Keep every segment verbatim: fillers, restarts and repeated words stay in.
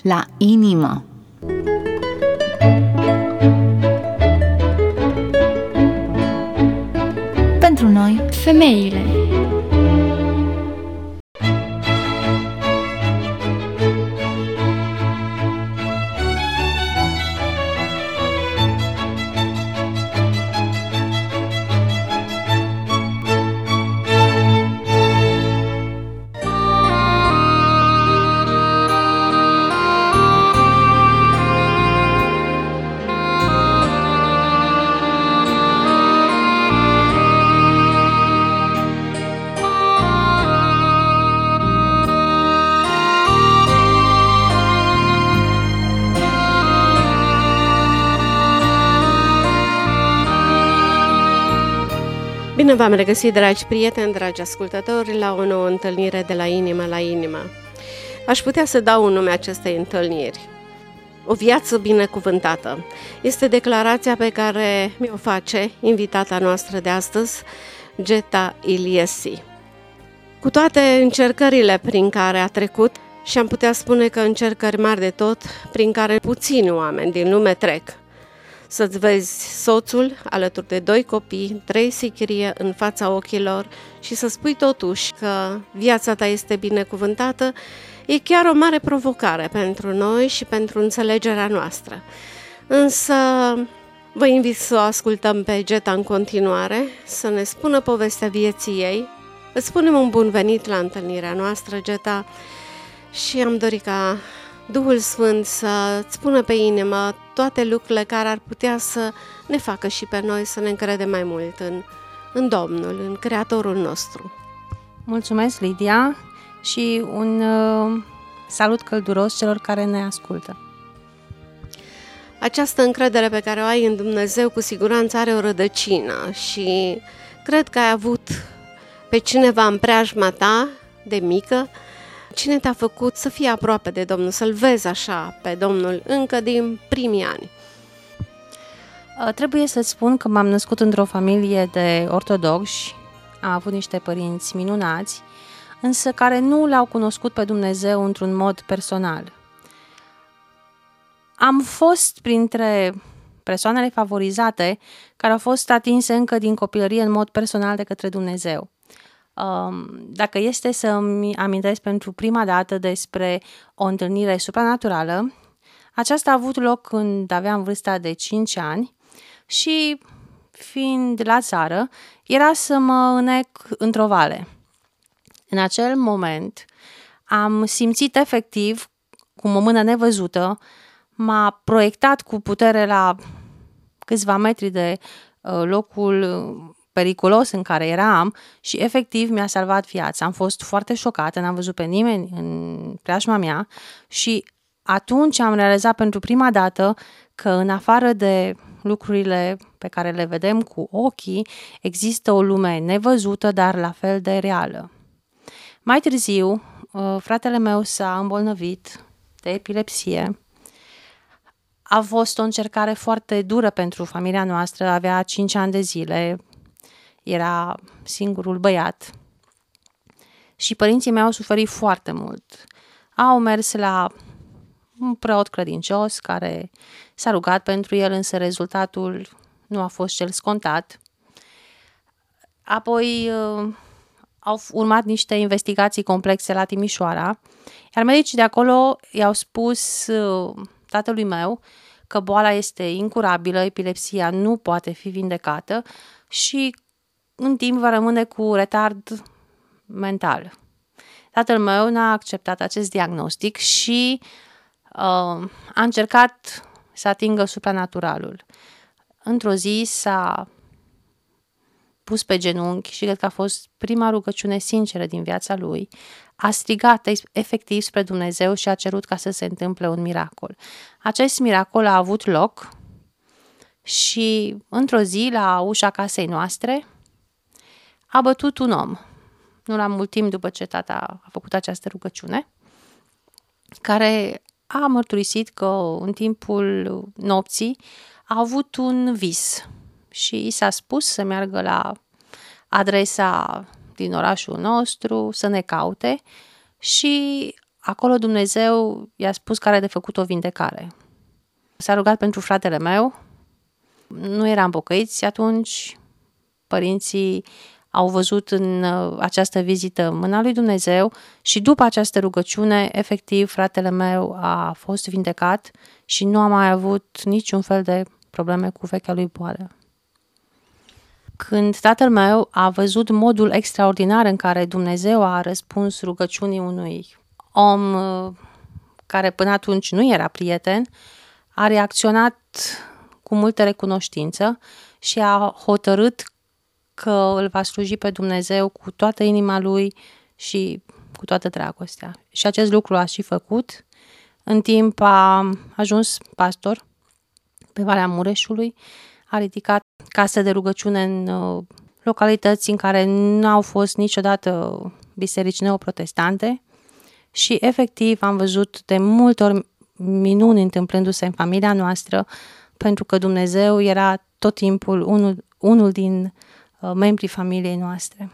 la inimă. Pentru noi, femeile. Bine v-am regăsit, dragi prieteni, dragi ascultători, la o nouă întâlnire de la inimă la inimă. Aș putea să dau un nume acestei întâlniri: o viață binecuvântată. Este declarația pe care mi-o face invitata noastră de astăzi, Geta Iliesi. Cu toate încercările prin care a trecut, și am putea spune că încercări mari de tot, prin care puțini oameni din lume trec, să-ți vezi soțul alături de doi copii, trei sichirie în fața ochilor și să spui totuși că viața ta este binecuvântată, e chiar o mare provocare pentru noi și pentru înțelegerea noastră. Însă vă invit să o ascultăm pe Geta în continuare, să ne spună povestea vieții ei. Îți spunem un bun venit la întâlnirea noastră, Geta, și am dorit ca Duhul Sfânt să-ți pună pe inimă toate lucrurile care ar putea să ne facă și pe noi să ne încredem mai mult în, în Domnul, în Creatorul nostru. Mulțumesc, Lidia, și un uh, salut călduros celor care ne ascultă. Această încredere pe care o ai în Dumnezeu cu siguranță are o rădăcină și cred că ai avut pe cineva în preajma ta de mică. Cine te-a făcut să fii aproape de Domnul, să-L vezi așa pe Domnul încă din primii ani? Trebuie să spun că m-am născut într-o familie de ortodocși, am avut niște părinți minunați, însă care nu L-au cunoscut pe Dumnezeu într-un mod personal. Am fost printre persoanele favorizate care au fost atinse încă din copilărie în mod personal de către Dumnezeu. Dacă este să-mi amintesc pentru prima dată despre o întâlnire supranaturală, aceasta a avut loc când aveam vârsta de cinci ani și, fiind la țară, era să mă înec într-o vale. În acel moment am simțit efectiv cum o mână nevăzută m-a proiectat cu putere la câțiva metri de locul periculos în care eram și efectiv mi-a salvat viața. Am fost foarte șocată, n-am văzut pe nimeni în preajma mea și atunci am realizat pentru prima dată că în afară de lucrurile pe care le vedem cu ochii, există o lume nevăzută, dar la fel de reală. Mai târziu, fratele meu s-a îmbolnăvit de epilepsie. A fost o încercare foarte dură pentru familia noastră, avea cinci ani de zile, era singurul băiat și părinții mei au suferit foarte mult. Au mers la un preot credincios care s-a rugat pentru el, însă rezultatul nu a fost cel scontat. Apoi uh, au urmat niște investigații complexe la Timișoara, iar medicii de acolo i-au spus uh, tatălui meu că boala este incurabilă, epilepsia nu poate fi vindecată și în timp va rămâne cu retard mental. Tatăl meu n-a acceptat acest diagnostic și uh, a încercat să atingă supranaturalul. Într-o zi s-a pus pe genunchi și cred că a fost prima rugăciune sinceră din viața lui. A strigat efectiv spre Dumnezeu și a cerut ca să se întâmple un miracol. Acest miracol a avut loc și într-o zi la ușa casei noastre a bătut un om, nu la mult timp după ce tata a făcut această rugăciune, care a mărturisit că în timpul nopții a avut un vis și i s-a spus să meargă la adresa din orașul nostru, să ne caute și acolo Dumnezeu i-a spus că are de făcut o vindecare. S-a rugat pentru fratele meu, nu eram pocăiți atunci, părinții au văzut în această vizită mâna lui Dumnezeu și după această rugăciune, efectiv, fratele meu a fost vindecat și nu a mai avut niciun fel de probleme cu vechea lui boală. Când tatăl meu a văzut modul extraordinar în care Dumnezeu a răspuns rugăciunii unui om care până atunci nu era prieten, a reacționat cu multă recunoștință și a hotărât că îl va sluji pe Dumnezeu cu toată inima lui și cu toată dragostea. Și acest lucru a și făcut. În timp a ajuns pastor pe Valea Mureșului, a ridicat case de rugăciune în localități în care nu au fost niciodată biserici neoprotestante și efectiv am văzut de multe ori minuni întâmplându-se în familia noastră, pentru că Dumnezeu era tot timpul unul, unul din membrii familiei noastre.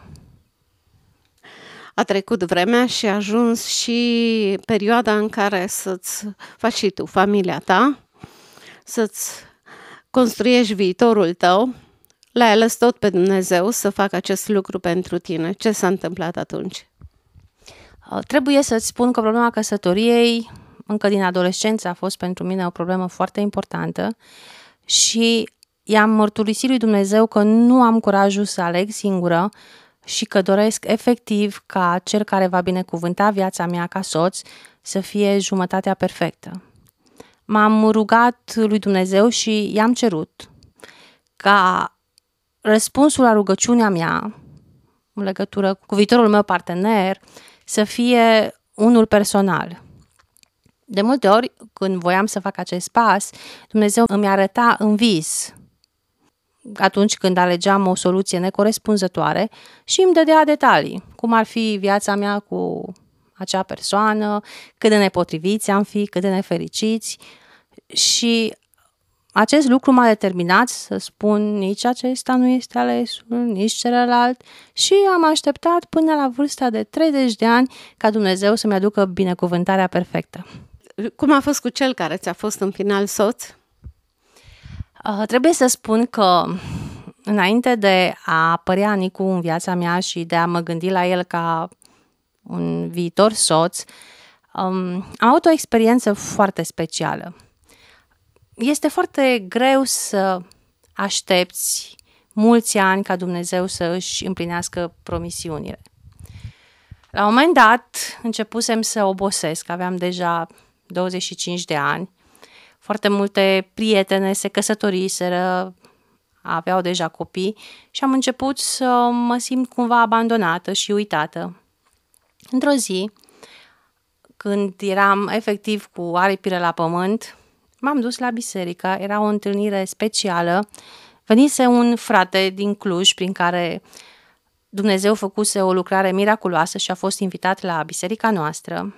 A trecut vremea și a ajuns și perioada în care să-ți faci și tu familia ta, să-ți construiești viitorul tău. L-ai ales tot pe Dumnezeu să facă acest lucru pentru tine. Ce s-a întâmplat atunci? Trebuie să-ți spun că problema căsătoriei încă din adolescență a fost pentru mine o problemă foarte importantă și i-am mărturisit lui Dumnezeu că nu am curajul să aleg singură și că doresc efectiv ca cel care va binecuvânta viața mea ca soț să fie jumătatea perfectă. M-am rugat lui Dumnezeu și i-am cerut ca răspunsul la rugăciunea mea în legătură cu viitorul meu partener să fie unul personal. De multe ori, când voiam să fac acest pas, Dumnezeu îmi arăta în vis atunci când alegeam o soluție necorespunzătoare și îmi dădea detalii, cum ar fi viața mea cu acea persoană, cât de nepotriviți am fi, cât de nefericiți și acest lucru m-a determinat să spun nici acesta nu este alesul, nici celălalt și am așteptat până la vârsta de treizeci de ani ca Dumnezeu să-mi aducă binecuvântarea perfectă. Cum a fost cu cel care ți-a fost în final soț? Uh, trebuie să spun că înainte de a apărea Nicu în viața mea și de a mă gândi la el ca un viitor soț, um, am avut o experiență foarte specială. Este foarte greu să aștepți mulți ani ca Dumnezeu să își împlinească promisiunile. La un moment dat începusem să obosesc, aveam deja douăzeci și cinci de ani, foarte multe prietene se căsătoriseră, aveau deja copii și am început să mă simt cumva abandonată și uitată. Într-o zi, când eram efectiv cu aripile la pământ, m-am dus la biserică, era o întâlnire specială, venise un frate din Cluj prin care Dumnezeu făcuse o lucrare miraculoasă și a fost invitat la biserica noastră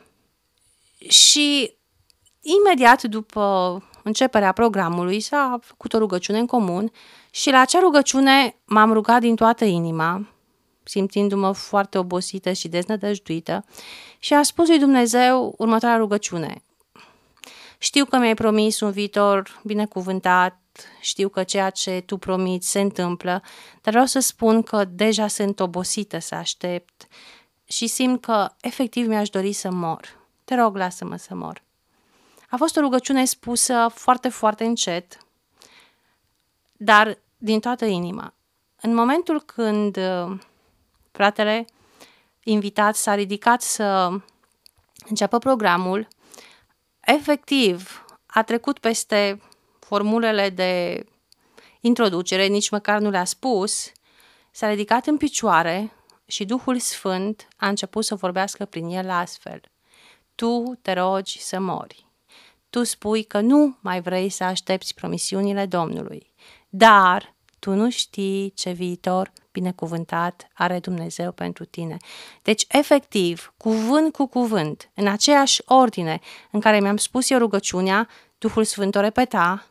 și imediat după începerea programului s-a făcut o rugăciune în comun și la acea rugăciune m-am rugat din toată inima, simțindu-mă foarte obosită și deznădăjduită și a spus lui Dumnezeu următoarea rugăciune. Știu că mi-ai promis un viitor binecuvântat, știu că ceea ce tu promiți se întâmplă, dar vreau să spun că deja sunt obosită să aștept și simt că efectiv mi-aș dori să mor. Te rog, lasă-mă să mor. A fost o rugăciune spusă foarte, foarte încet, dar din toată inima. În momentul când fratele invitat s-a ridicat să înceapă programul, efectiv a trecut peste formulele de introducere, nici măcar nu le-a spus, s-a ridicat în picioare și Duhul Sfânt a început să vorbească prin el astfel. Tu te rogi să mori. Tu spui că nu mai vrei să aștepți promisiunile Domnului, dar tu nu știi ce viitor binecuvântat are Dumnezeu pentru tine. Deci, efectiv, cuvânt cu cuvânt, în aceeași ordine în care mi-am spus eu rugăciunea, Duhul Sfânt o repeta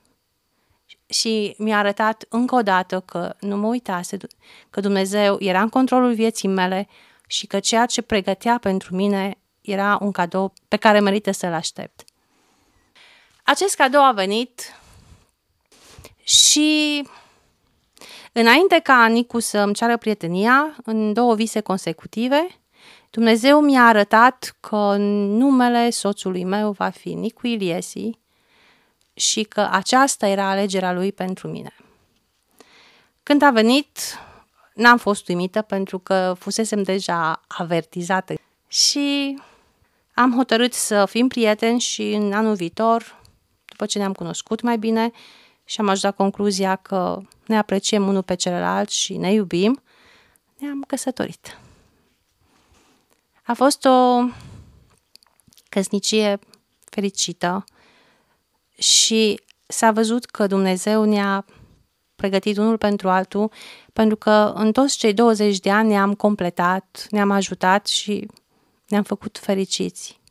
și mi-a arătat încă o dată că nu mă uitase, că Dumnezeu era în controlul vieții mele și că ceea ce pregătea pentru mine era un cadou pe care merită să-l aștept. Acest cadou a venit și înainte ca Nicu să îmi ceară prietenia, în două vise consecutive, Dumnezeu mi-a arătat că numele soțului meu va fi Nicu Iliesi și că aceasta era alegerea lui pentru mine. Când a venit, n-am fost uimită pentru că fusesem deja avertizată și am hotărât să fim prieteni și în anul viitor, după ce ne-am cunoscut mai bine și am ajuns la concluzia că ne apreciem unul pe celălalt și ne iubim, ne-am căsătorit. A fost o căsnicie fericită și s-a văzut că Dumnezeu ne-a pregătit unul pentru altul, pentru că în toți cei douăzeci de ani ne-am completat, ne-am ajutat și ne-am făcut fericiți.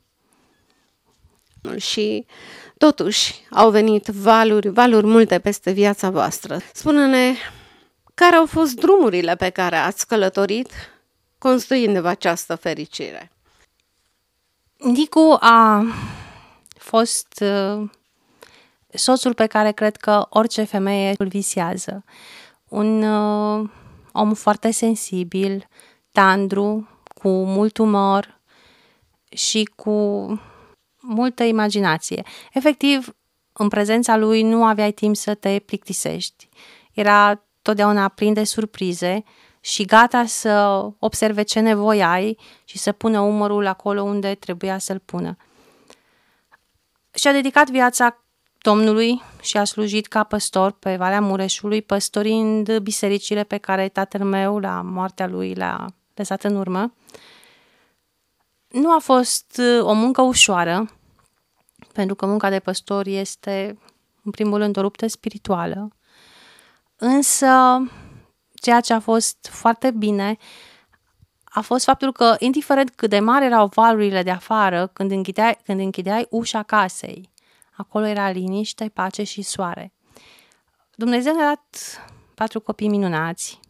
Și totuși au venit valuri, valuri multe peste viața voastră. Spune-ne, care au fost drumurile pe care ați călătorit construind această fericire? Nicu a fost uh, soțul pe care cred că orice femeie îl visează. Un uh, om foarte sensibil, tandru, cu mult umor și cu multă imaginație. Efectiv, în prezența lui nu aveai timp să te plictisești. Era totdeauna plin de surprize și gata să observe ce nevoie ai și să pună umărul acolo unde trebuia să-l pună. Și-a dedicat viața Domnului și a slujit ca păstor pe Valea Mureșului, păstorind bisericile pe care tatăl meu, la moartea lui, le-a lăsat în urmă. Nu a fost o muncă ușoară, pentru că munca de păstor este, în primul rând, o luptă spirituală. Însă, ceea ce a fost foarte bine a fost faptul că, indiferent cât de mari erau valurile de afară, când închideai, când închideai ușa casei, acolo era liniște, pace și soare. Dumnezeu ne-a dat patru copii minunați,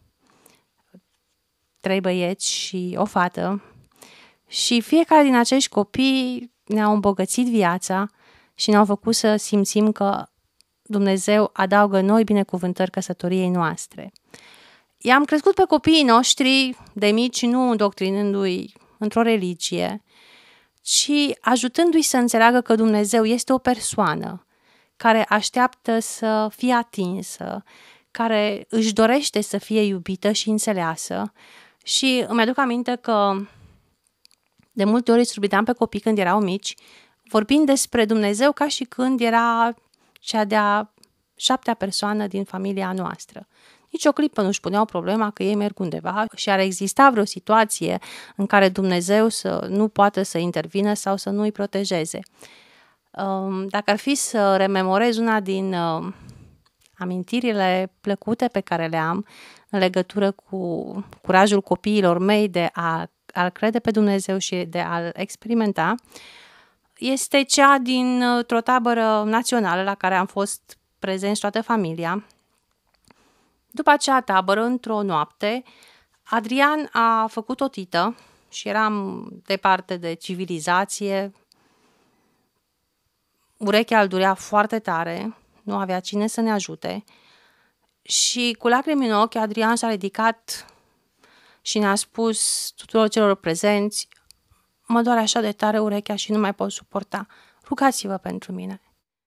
trei băieți și o fată, și fiecare din acești copii ne-au îmbogățit viața și ne-au făcut să simțim că Dumnezeu adaugă noi binecuvântări căsătoriei noastre. I-am crescut pe copiii noștri de mici, nu îndoctrinându-i într-o religie, ci ajutându-i să înțeleagă că Dumnezeu este o persoană care așteaptă să fie atinsă, care își dorește să fie iubită și înțeleasă. Și îmi aduc aminte că de multe ori îi surprindeam pe copii când erau mici, vorbind despre Dumnezeu ca și când era cea de-a șaptea persoană din familia noastră. Nici o clipă nu-și puneau problema că ei merg undeva și ar exista vreo situație în care Dumnezeu să nu poată să intervină sau să nu îi protejeze. Dacă ar fi să rememorez una din amintirile plăcute pe care le am în legătură cu curajul copiilor mei de a, a crede pe Dumnezeu și de a-L experimenta, este cea dintr-o tabără națională la care am fost prezenți toată familia. După acea tabără, într-o noapte, Adrian a făcut o tită și eram departe de civilizație. Urechea îl durea foarte tare, nu avea cine să ne ajute și cu lacrimi în ochi Adrian s-a ridicat și ne-a spus tuturor celor prezenți: mă doare așa de tare urechea și nu mai pot suporta. Rugați-vă pentru mine.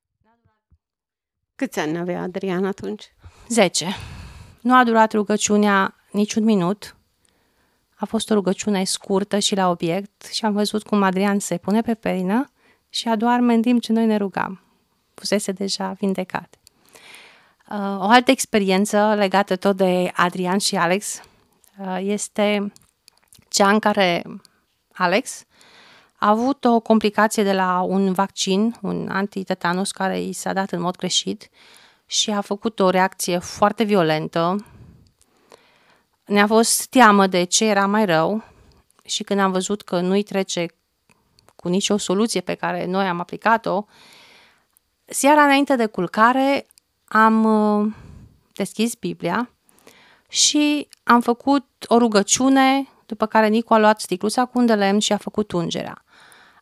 Câți ani avea Adrian atunci? Zece. Nu a durat rugăciunea niciun minut. A fost o rugăciune scurtă și la obiect și am văzut cum Adrian se pune pe perină și adoarme în timp ce noi ne rugam. Fusese deja vindecat. O altă experiență legată tot de Adrian și Alex este cea în care Alex a avut o complicație de la un vaccin, un antitetanus care i s-a dat în mod greșit și a făcut o reacție foarte violentă. Ne-a fost teamă de ce era mai rău și când am văzut că nu-i trece cu nicio soluție pe care noi am aplicat-o, seara înainte de culcare am deschis Biblia și am făcut o rugăciune, după care Nicu a luat sticluța cu un de lemn și a făcut ungerea.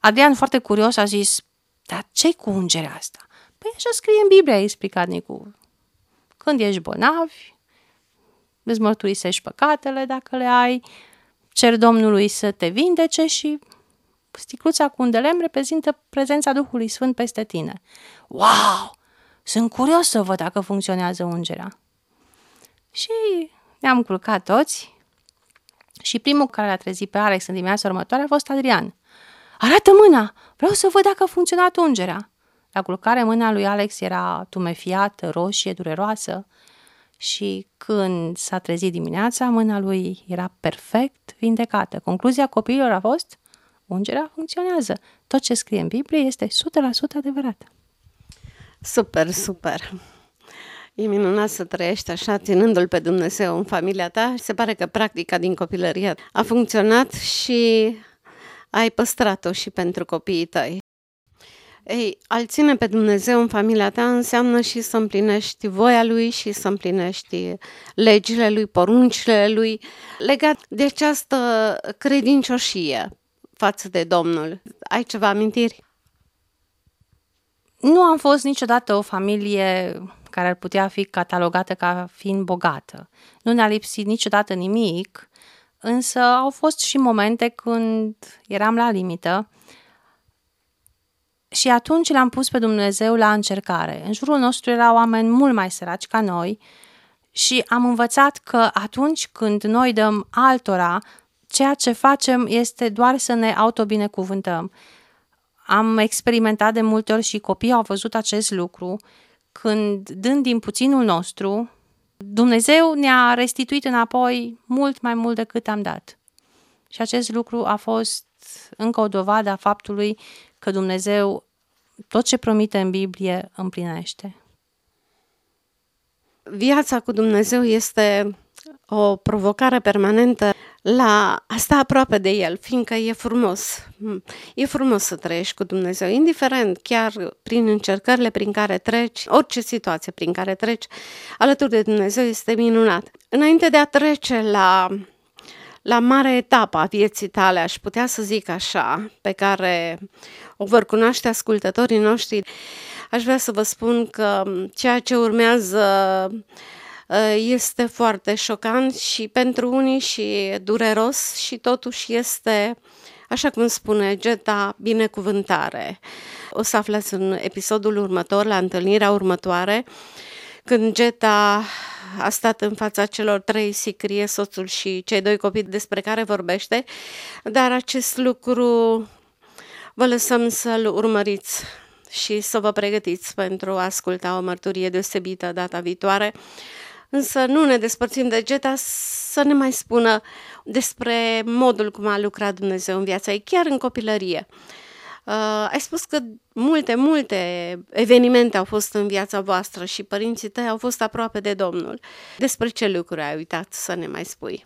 Adrian, foarte curios, a zis, dar ce-i cu ungerea asta? Păi așa scrie în Biblie, a explicat Nicu. Când ești bolnav, îți mărturisești păcatele dacă le ai, cer Domnului să te vindece și sticluța cu un de lemn reprezintă prezența Duhului Sfânt peste tine. Wow! Sunt curios să văd dacă funcționează ungerea. Și ne-am culcat toți și primul care l-a trezit pe Alex în dimineața următoare a fost Adrian. Arată mâna! Vreau să văd dacă a funcționat ungerea. La culcare mâna lui Alex era tumefiată, roșie, dureroasă și când s-a trezit dimineața, mâna lui era perfect vindecată. Concluzia copiilor a fost, ungerea funcționează. Tot ce scrie în Biblie este o sută la sută adevărat. Super, super! E minunat să trăiești așa, ținându-L pe Dumnezeu în familia ta. Se pare că practica din copilărie a funcționat și ai păstrat-o și pentru copiii tăi. Ei, a-L ține pe Dumnezeu în familia ta înseamnă și să împlinești voia Lui și să împlinești legile Lui, poruncile Lui, legat de această credincioșie față de Domnul. Ai ceva amintiri? Nu am fost niciodată o familie care ar putea fi catalogată ca fiind bogată. Nu ne-a lipsit niciodată nimic, însă au fost și momente când eram la limită și atunci l-am pus pe Dumnezeu la încercare. În jurul nostru erau oameni mult mai săraci ca noi și am învățat că atunci când noi dăm altora, ceea ce facem este doar să ne autobinecuvântăm. Am experimentat de multe ori și copiii au văzut acest lucru. Când, dând din puținul nostru, Dumnezeu ne-a restituit înapoi mult mai mult decât am dat. Și acest lucru a fost încă o dovadă a faptului că Dumnezeu tot ce promite în Biblie împlinește. Viața cu Dumnezeu este o provocare permanentă la a sta aproape de El, fiindcă e frumos. E frumos să trăiești cu Dumnezeu, indiferent, chiar prin încercările prin care treci, orice situație prin care treci, alături de Dumnezeu este minunat. Înainte de a trece la, la mare etapă a vieții tale, aș putea să zic așa, pe care o vor cunoaște ascultătorii noștri, aș vrea să vă spun că ceea ce urmează este foarte șocant și pentru unii și dureros și totuși este, așa cum spune Geta, binecuvântare. O să aflați în episodul următor, la întâlnirea următoare, când Geta a stat în fața celor trei sicrie, soțul și cei doi copii despre care vorbește, dar acest lucru vă lăsăm să-l urmăriți și să vă pregătiți pentru a asculta o mărturie deosebită data viitoare. Însă nu ne despărțim de Geta să ne mai spună despre modul cum a lucrat Dumnezeu în viața ei, chiar în copilărie. Uh, ai spus că multe, multe evenimente au fost în viața voastră și părinții tăi au fost aproape de Domnul. Despre ce lucruri ai uitat să ne mai spui?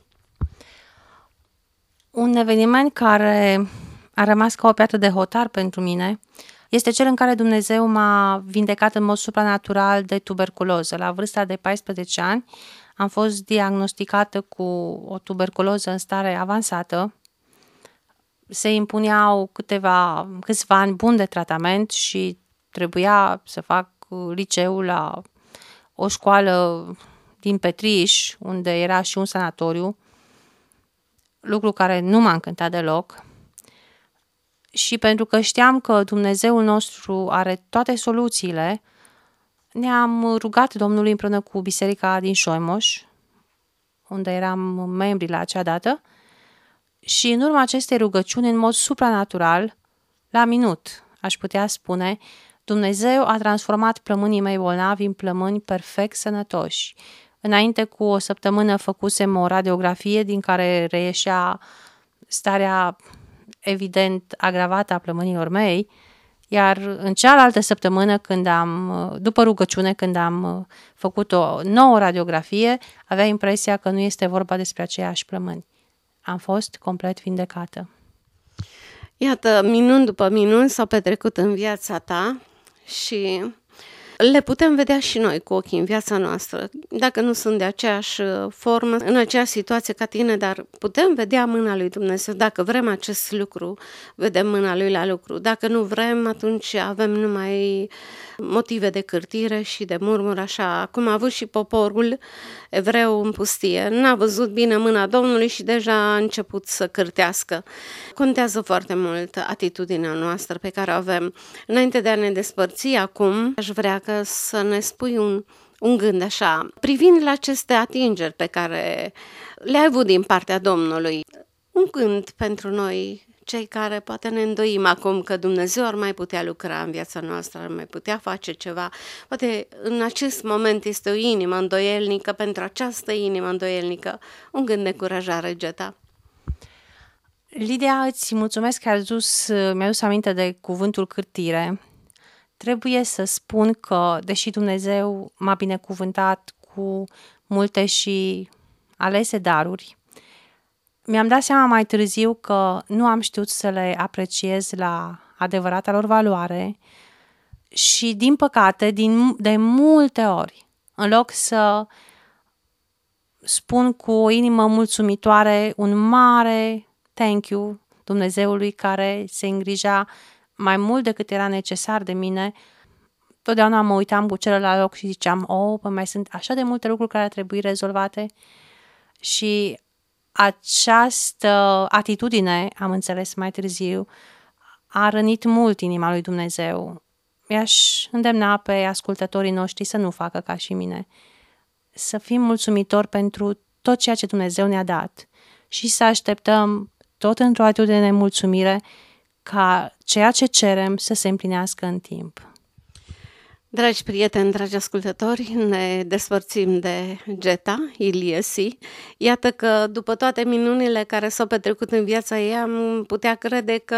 Un eveniment care a rămas ca o piatră de hotar pentru mine este cel în care Dumnezeu m-a vindecat în mod supranatural de tuberculoză. La vârsta de paisprezece ani am fost diagnosticată cu o tuberculoză în stare avansată. Se impuneau câteva, câțiva ani buni de tratament și trebuia să fac liceul la o școală din Petriș, unde era și un sanatoriu, lucru care nu m-a încântat deloc. Și pentru că știam că Dumnezeul nostru are toate soluțiile, ne-am rugat Domnului împreună cu biserica din Șoimoș, unde eram membri la acea dată, și în urma acestei rugăciuni, în mod supranatural, la minut, aș putea spune, Dumnezeu a transformat plămânii mei bolnavi în plămâni perfect sănătoși. Înainte cu o săptămână făcusem o radiografie din care reieșea starea evident agravată a plămânilor mei, iar în cealaltă săptămână, când am, după rugăciune, când am făcut o nouă radiografie, avea impresia că nu este vorba despre aceeași plămâni. Am fost complet vindecată. Iată, minuni după minuni s-au petrecut în viața ta și le putem vedea și noi cu ochii în viața noastră. Dacă nu sunt de aceeași formă, în aceeași situație ca tine, dar putem vedea mâna lui Dumnezeu. Dacă vrem acest lucru, vedem mâna lui la lucru. Dacă nu vrem, atunci avem numai motive de cârtire și de murmur, așa cum a avut și poporul evreu în pustie. N-a văzut bine mâna Domnului și deja a început să cârtească. Contează foarte mult atitudinea noastră pe care o avem. Înainte de a ne despărți acum, aș vrea că să ne spui un, un gând așa, privind la aceste atingeri pe care le-ai avut din partea Domnului. Un gând pentru noi, cei care poate ne îndoim acum că Dumnezeu ar mai putea lucra în viața noastră, ar mai putea face ceva. Poate în acest moment este o inimă îndoielnică, pentru această inimă îndoielnică, un gând de încurajare, Geta. Lidia, îți mulțumesc că ai adus, mi-a adus aminte de cuvântul cârtire. Trebuie să spun că, deși Dumnezeu m-a binecuvântat cu multe și alese daruri, mi-am dat seama mai târziu că nu am știut să le apreciez la adevărata lor valoare și, din păcate, din, de multe ori, în loc să spun cu o inimă mulțumitoare un mare thank you Dumnezeului care se îngrija mai mult decât era necesar de mine, totdeauna mă uitam cu celălalt loc și ziceam, oh, păi mai sunt așa de multe lucruri care ar trebui rezolvate. Și această atitudine, am înțeles mai târziu, a rănit mult inima lui Dumnezeu. Mi-aș îndemna pe ascultătorii noștri să nu facă ca și mine, să fim mulțumitori pentru tot ceea ce Dumnezeu ne-a dat și să așteptăm tot într-o atitudine de mulțumire ca ceea ce cerem să se împlinească în timp. Dragi prieteni, dragi ascultători, ne despărțim de Geta Iliesi. Iată că după toate minunile care s-au petrecut în viața ei, am putea crede că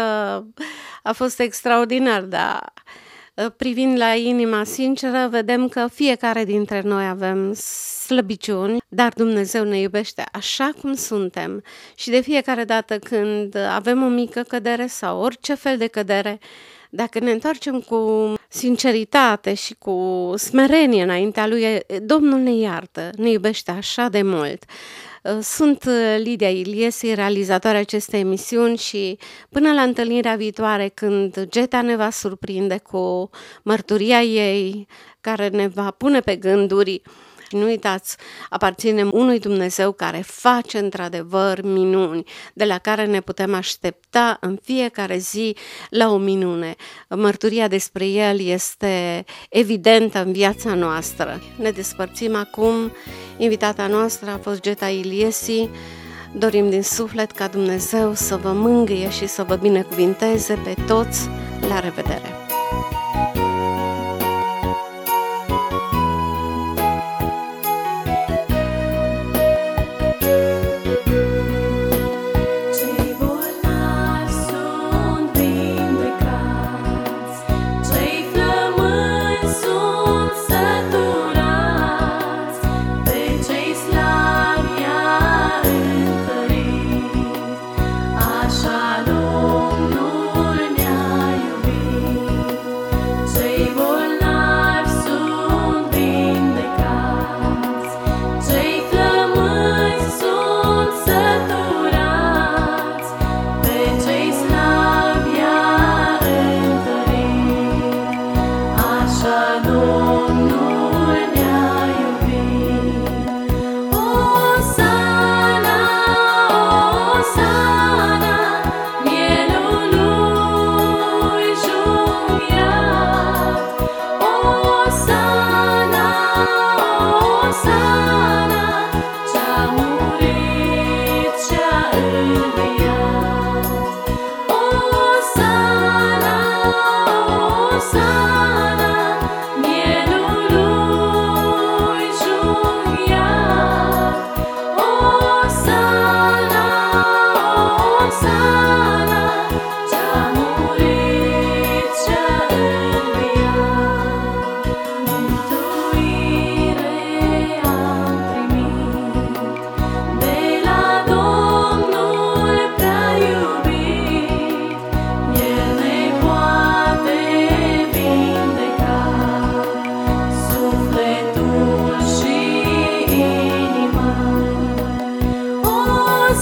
a fost extraordinar, dar privind la inima sinceră, vedem că fiecare dintre noi avem slăbiciuni, dar Dumnezeu ne iubește așa cum suntem și de fiecare dată când avem o mică cădere sau orice fel de cădere, dacă ne întoarcem cu sinceritate și cu smerenie înaintea Lui, Domnul ne iartă, ne iubește așa de mult. Sunt Lidia Iliesi, realizatoarea acestei emisiuni și până la întâlnirea viitoare când Geta ne va surprinde cu mărturia ei care ne va pune pe gânduri. Nu uitați, aparținem unui Dumnezeu care face într-adevăr minuni, de la care ne putem aștepta în fiecare zi la o minune. Mărturia despre El este evidentă în viața noastră. Ne despărțim acum. Invitata noastră a fost Geta Iliesi. Dorim din suflet ca Dumnezeu să vă mângâie și să vă binecuvinteze pe toți. La revedere! De la Domnul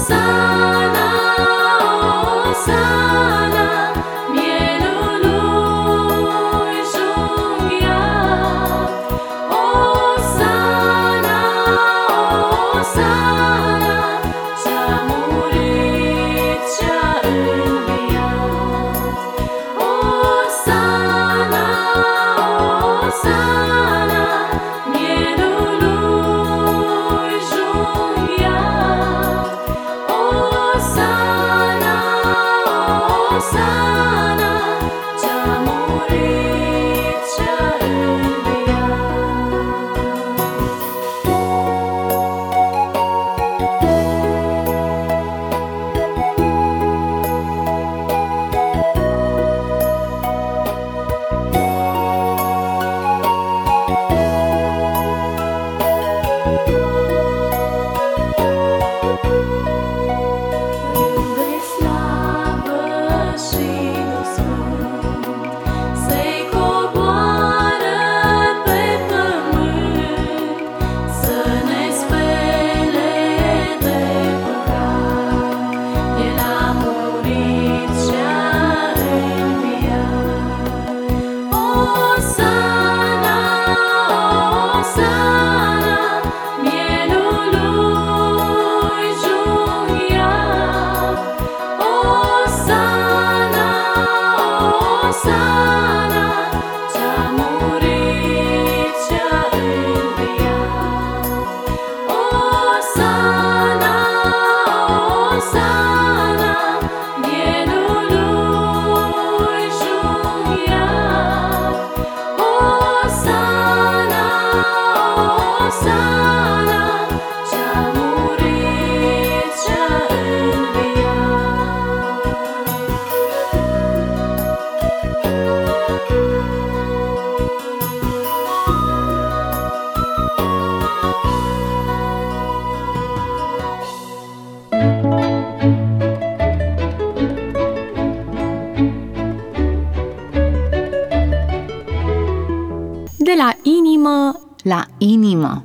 De la inimă la inimă.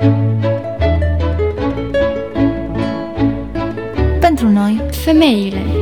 Pentru noi, femeile.